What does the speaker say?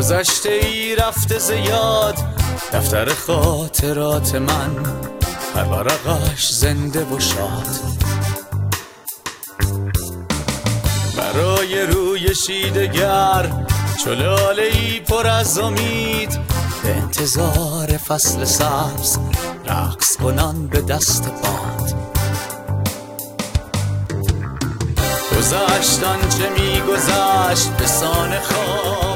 گذشته ای رفته زیاد، دفتر خاطرات من هر ورقش زنده و شاد. برای روی شیدگر چلاله ای پر از امید، به انتظار فصل سبز رقص کنان به دست باد. گذشت آنچه میگذشت به سان خواب